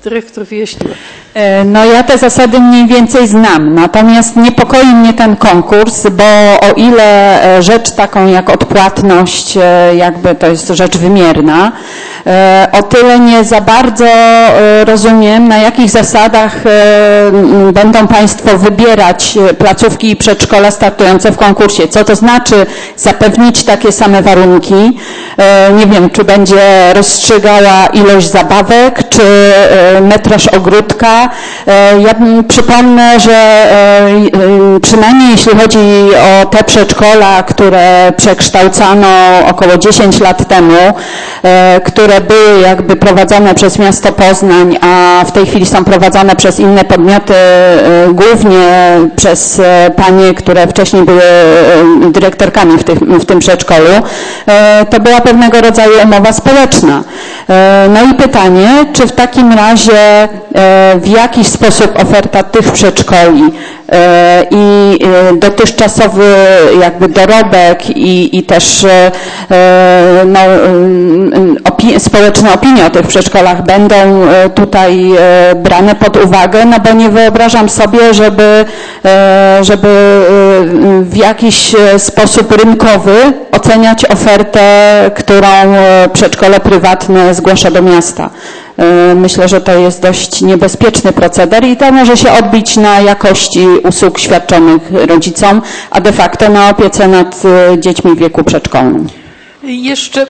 Dyrektor wyjaśniła. No ja te zasady mniej więcej znam, natomiast niepokoi mnie ten konkurs, bo o ile rzecz taką jak odpłatność jakby to jest rzecz wymierna, o tyle nie za bardzo rozumiem, na jakich zasadach będą Państwo wybierać placówki i przedszkola startujące w konkursie. Co to znaczy zapewnić takie same warunki? Nie wiem, czy będzie rozstrzygała ilość zabawek, czy metraż ogródka. Ja przypomnę, że przynajmniej jeśli chodzi o te przedszkola, które przekształcano około 10 lat temu, które były jakby prowadzone przez miasto Poznań, a w tej chwili są prowadzone przez inne podmioty, głównie przez panie, które wcześniej były dyrektorkami w tym przedszkolu, to była pewnego rodzaju umowa społeczna. No i pytanie, czy w takim razie w jakiś sposób oferta tych przedszkoli i dotychczasowy jakby dorobek i też no, społeczne opinie o tych przedszkolach będą tutaj brane pod uwagę, no bo nie wyobrażam sobie, żeby w jakiś sposób rynkowy oceniać ofertę, którą przedszkole prywatne zgłasza do miasta. Myślę, że to jest dość niebezpieczny proceder i to może się odbić na jakości usług świadczonych rodzicom, a de facto na opiece nad dziećmi w wieku przedszkolnym. Jeszcze